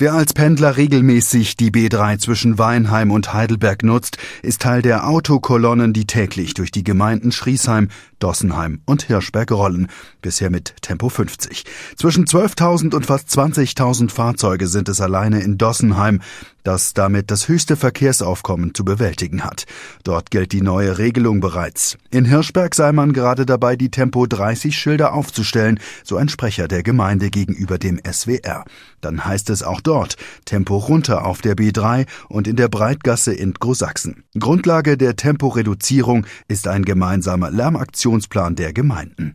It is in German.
Wer als Pendler regelmäßig die B3 zwischen Weinheim und Heidelberg nutzt, ist Teil der Autokolonnen, die täglich durch die Gemeinden Schriesheim, Dossenheim und Hirschberg rollen, bisher mit Tempo 50. Zwischen 12.000 und fast 20.000 Fahrzeuge sind es alleine in Dossenheim, das damit das höchste Verkehrsaufkommen zu bewältigen hat. Dort gilt die neue Regelung bereits. In Hirschberg sei man gerade dabei, die Tempo-30-Schilder aufzustellen, so ein Sprecher der Gemeinde gegenüber dem SWR. Dann heißt es auch dort Tempo runter auf der B3 und in der Breitgasse in Großsachsen. Grundlage der Temporeduzierung ist ein gemeinsamer Lärmaktionsplan der Gemeinden.